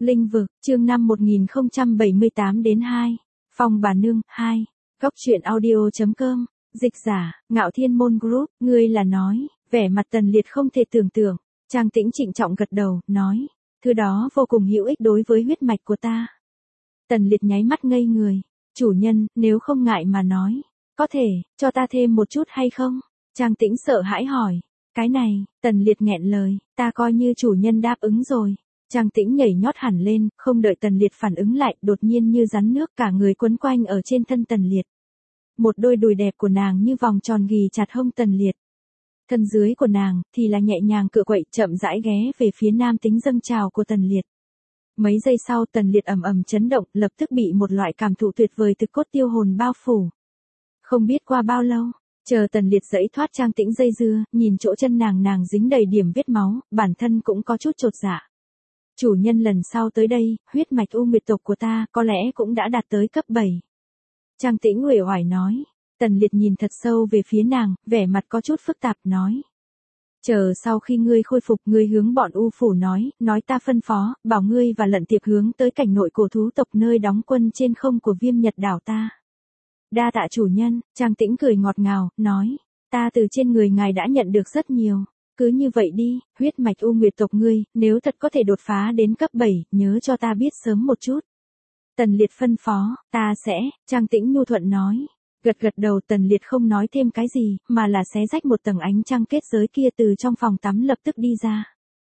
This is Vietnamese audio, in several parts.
Linh vực, chương 5 1078 đến 2. Phòng bà nương, 2. Góc truyện audio.com. Dịch giả, Ngạo Thiên Môn Group, ngươi là nói, vẻ mặt Tần Liệt không thể tưởng tượng. Trang Tĩnh trịnh trọng gật đầu, nói, thứ đó vô cùng hữu ích đối với huyết mạch của ta. Tần Liệt nháy mắt ngây người, chủ nhân, nếu không ngại mà nói, có thể, cho ta thêm một chút hay không? Trang Tĩnh sợ hãi hỏi, cái này, Tần Liệt nghẹn lời, ta coi như chủ nhân đáp ứng rồi. Trang Tĩnh nhảy nhót hẳn lên, không đợi Tần Liệt phản ứng lại, đột nhiên như rắn nước cả người quấn quanh ở trên thân Tần Liệt. Một đôi đùi đẹp của nàng như vòng tròn ghì chặt hông Tần Liệt. Thân dưới của nàng thì là nhẹ nhàng cựa quậy chậm rãi ghé về phía nam tính dâng trào của Tần Liệt. Mấy giây sau Tần Liệt ầm ầm chấn động, lập tức bị một loại cảm thụ tuyệt vời từ cốt tiêu hồn bao phủ. Không biết qua bao lâu, chờ Tần Liệt giãy thoát Trang Tĩnh dây dưa, nhìn chỗ chân nàng dính đầy điểm vết máu, bản thân cũng có chút chột dạ. Chủ nhân lần sau tới đây, huyết mạch U Nguyệt tộc của ta có lẽ cũng đã đạt tới cấp 7. Trang Tĩnh uể oải nói. Tần Liệt nhìn thật sâu về phía nàng, vẻ mặt có chút phức tạp nói. Chờ sau khi ngươi khôi phục, ngươi hướng bọn U phủ nói ta phân phó, bảo ngươi và Lận Tiệp hướng tới cảnh nội cổ thú tộc nơi đóng quân trên không của Viêm Nhật đảo ta. Đa tạ chủ nhân, Trang Tĩnh cười ngọt ngào, nói, ta từ trên người ngài đã nhận được rất nhiều. Cứ như vậy đi, huyết mạch U Nguyệt tộc ngươi, nếu thật có thể đột phá đến cấp 7, nhớ cho ta biết sớm một chút. Tần Liệt phân phó, ta sẽ, Trang Tĩnh nhu thuận nói. Gật đầu Tần Liệt không nói thêm cái gì, mà là xé rách một tầng ánh trăng kết giới kia từ trong phòng tắm lập tức đi ra.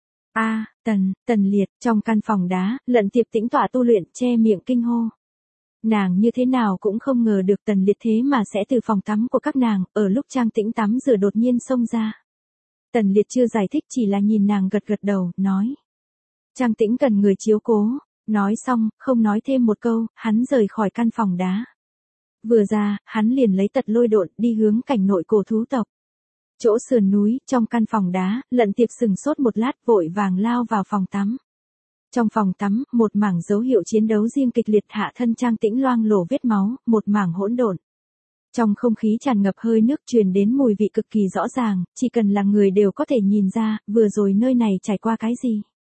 Tần Liệt, trong căn phòng đá, Lận Tiệp tĩnh tọa tu luyện, che miệng kinh hô. Nàng như thế nào cũng không ngờ được Tần Liệt thế mà sẽ từ phòng tắm của các nàng, ở lúc Trang Tĩnh tắm rửa đột nhiên xông ra. Tần Liệt chưa giải thích, chỉ là nhìn nàng gật đầu, nói. Trang Tĩnh cần người chiếu cố. Nói xong, không nói thêm một câu, hắn rời khỏi căn phòng đá. Vừa ra, hắn liền lấy tật lôi độn đi hướng cảnh nội cổ thú tộc. Chỗ sườn núi, trong căn phòng đá, Lận Tiệp sừng sốt một lát vội vàng lao vào phòng tắm. Trong phòng tắm, một mảng dấu hiệu chiến đấu riêng kịch liệt, hạ thân Trang Tĩnh loang lổ vết máu, một mảng hỗn độn. Trong không khí tràn ngập hơi nước, truyền đến mùi vị cực kỳ rõ ràng, chỉ cần là người đều có thể nhìn ra, vừa rồi nơi này trải qua cái gì.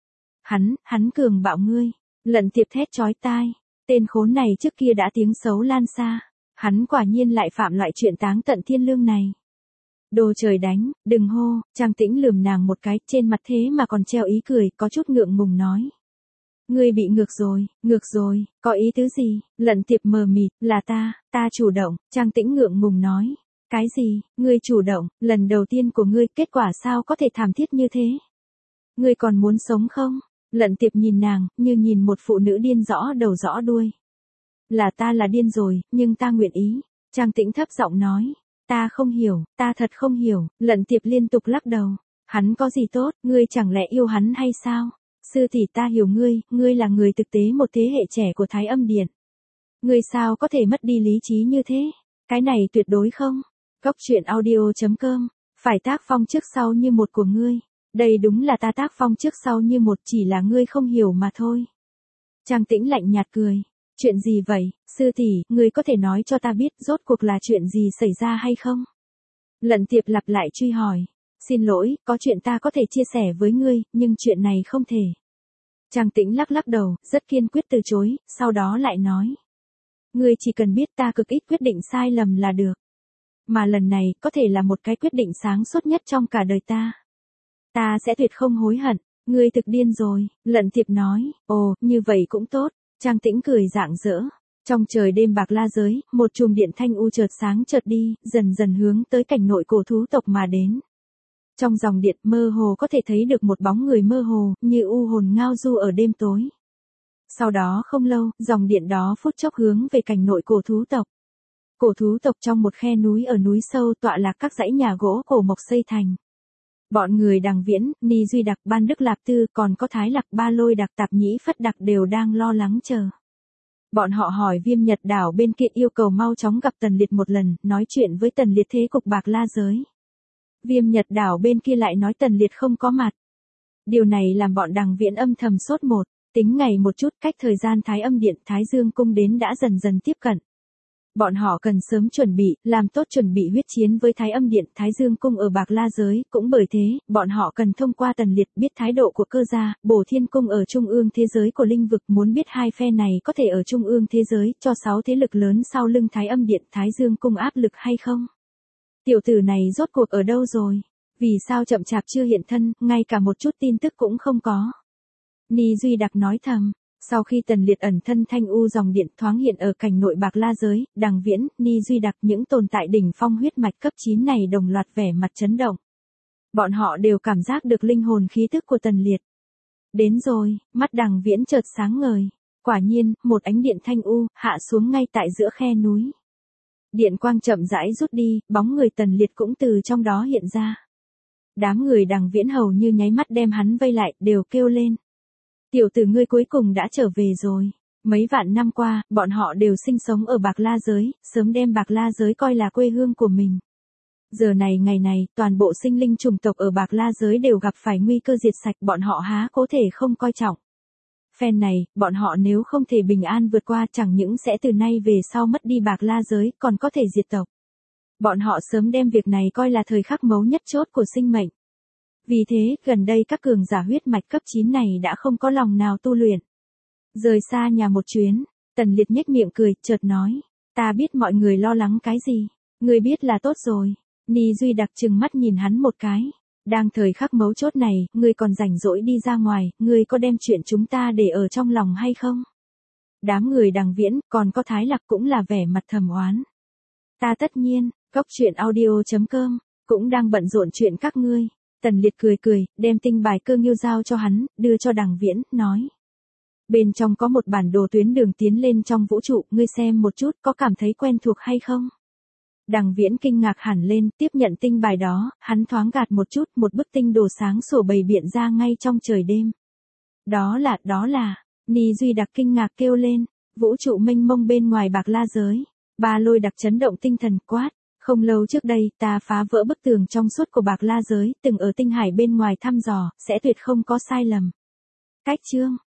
Hắn cường bạo ngươi. Lận Tiệp thét chói tai, tên khốn này trước kia đã tiếng xấu lan xa, hắn quả nhiên lại phạm loại chuyện táng tận thiên lương này. Đồ trời đánh, đừng hô, Trang Tĩnh lườm nàng một cái, trên mặt thế mà còn treo ý cười, có chút ngượng ngùng nói. Ngươi bị ngược rồi, có ý tứ gì? Lận Tiệp mờ mịt, là ta chủ động, Trang Tĩnh ngượng ngùng nói. Cái gì, ngươi chủ động, lần đầu tiên của ngươi, kết quả sao có thể thảm thiết như thế? Ngươi còn muốn sống không? Lận Tiệp nhìn nàng, như nhìn một phụ nữ điên rõ đầu rõ đuôi. Ta là điên rồi, nhưng ta nguyện ý. Trang Tĩnh thấp giọng nói. Ta không hiểu, ta thật không hiểu. Lận Tiệp liên tục lắc đầu. Hắn có gì tốt, ngươi chẳng lẽ yêu hắn hay sao? Sư tỷ, ta hiểu ngươi là người thực tế, một thế hệ trẻ của Thái Âm Điện. Ngươi sao có thể mất đi lý trí như thế? Cái này tuyệt đối không. Góc truyện audio.com. Phải tác phong trước sau như một của ngươi. Đây đúng là ta tác phong trước sau như một, chỉ là ngươi không hiểu mà thôi. Trang Tĩnh lạnh nhạt cười. Chuyện gì vậy, sư tỷ, ngươi có thể nói cho ta biết rốt cuộc là chuyện gì xảy ra hay không? Lận Tiệp lặp lại truy hỏi. Xin lỗi, có chuyện ta có thể chia sẻ với ngươi, nhưng chuyện này không thể. Trang Tĩnh lắc đầu, rất kiên quyết từ chối, sau đó lại nói. Ngươi chỉ cần biết ta cực ít quyết định sai lầm là được. Mà lần này, có thể là một cái quyết định sáng suốt nhất trong cả đời ta. Ta sẽ tuyệt không hối hận. Ngươi thực điên rồi, Lận Tiệp nói. Ồ, như vậy cũng tốt. Trang Tĩnh cười rạng rỡ. Trong trời đêm bạc la giới, một chùm điện thanh u chợt sáng chợt đi, dần hướng tới cảnh nội cổ thú tộc mà đến. Trong dòng điện mơ hồ có thể thấy được một bóng người mơ hồ, như u hồn ngao du ở đêm tối. Sau đó không lâu, dòng điện đó phút chốc hướng về cảnh nội cổ thú tộc. Cổ thú tộc trong một khe núi ở núi sâu tọa lạc các dãy nhà gỗ cổ mộc xây thành. Bọn người Đằng Viễn, Ni Duy Đặc, Ban Đức Lạp Tư, còn có Thái Lạc, Ba Lôi Đặc, Tạp Nhĩ Phất Đặc đều đang lo lắng chờ. Bọn họ hỏi Viêm Nhật đảo bên kia, yêu cầu mau chóng gặp Tần Liệt một lần, nói chuyện với Tần Liệt thế cục bạc la giới. Viêm Nhật đảo bên kia lại nói Tần Liệt không có mặt. Điều này làm bọn Đằng Viễn âm thầm sốt một, tính ngày một chút, cách thời gian Thái Âm Điện, Thái Dương cung đến đã dần tiếp cận. Bọn họ cần sớm chuẩn bị, làm tốt chuẩn bị huyết chiến với Thái Âm Điện, Thái Dương Cung ở Bạc La Giới, cũng bởi thế, bọn họ cần thông qua Tần Liệt biết thái độ của Cơ gia, Bổ Thiên Cung ở trung ương thế giới của linh vực, muốn biết hai phe này có thể ở trung ương thế giới cho 6 thế lực lớn sau lưng Thái Âm Điện, Thái Dương Cung áp lực hay không. Tiểu tử này rốt cuộc ở đâu rồi? Vì sao chậm chạp chưa hiện thân, ngay cả một chút tin tức cũng không có. Ni Duy Đặc nói thầm. Sau khi Tần Liệt ẩn thân thanh u dòng điện thoáng hiện ở cảnh nội Bạc La Giới, Đằng Viễn, Ni Duy Đặc, những tồn tại đỉnh phong huyết mạch cấp 9 này đồng loạt vẻ mặt chấn động. Bọn họ đều cảm giác được linh hồn khí tức của Tần Liệt. Đến rồi, mắt Đằng Viễn chợt sáng ngời. Quả nhiên, một ánh điện thanh u, hạ xuống ngay tại giữa khe núi. Điện quang chậm rãi rút đi, bóng người Tần Liệt cũng từ trong đó hiện ra. Đám người Đằng Viễn hầu như nháy mắt đem hắn vây lại, đều kêu lên. Tiểu tử ngươi cuối cùng đã trở về rồi. Mấy vạn năm qua, bọn họ đều sinh sống ở Bạc La Giới, sớm đem Bạc La Giới coi là quê hương của mình. Giờ này ngày này, toàn bộ sinh linh chủng tộc ở Bạc La Giới đều gặp phải nguy cơ diệt sạch, bọn họ há có thể không coi trọng. Phen này, bọn họ nếu không thể bình an vượt qua chẳng những sẽ từ nay về sau mất đi Bạc La Giới, còn có thể diệt tộc. Bọn họ sớm đem việc này coi là thời khắc mấu nhất chốt của sinh mệnh. Vì thế, gần đây các cường giả huyết mạch cấp 9 này đã không có lòng nào tu luyện. Rời xa nhà một chuyến, Tần Liệt nhếch miệng cười, chợt nói, ta biết mọi người lo lắng cái gì, ngươi biết là tốt rồi. Ni Duy Đặc trừng mắt nhìn hắn một cái. Đang thời khắc mấu chốt này, ngươi còn rảnh rỗi đi ra ngoài, ngươi có đem chuyện chúng ta để ở trong lòng hay không? Đám người Đằng Viễn, còn có Thái Lạc cũng là vẻ mặt thầm oán. Ta tất nhiên, Góc Truyện Audio.com, cũng đang bận rộn chuyện các ngươi. Tần Liệt cười cười, đem tinh bài cơ nghiêu giao cho hắn, đưa cho Đằng Viễn, nói. Bên trong có một bản đồ tuyến đường tiến lên trong vũ trụ, ngươi xem một chút, có cảm thấy quen thuộc hay không? Đằng Viễn kinh ngạc hẳn lên, tiếp nhận tinh bài đó, hắn thoáng gạt một chút, một bức tinh đồ sáng sủa bày biện ra ngay trong trời đêm. Đó là, Ni Duy Đặc kinh ngạc kêu lên, vũ trụ mênh mông bên ngoài Bạc La Giới. Ba Lôi Đặc chấn động tinh thần quát. Không lâu trước đây, ta phá vỡ bức tường trong suốt của Bạc La Giới, từng ở tinh hải bên ngoài thăm dò, sẽ tuyệt không có sai lầm. Cách chương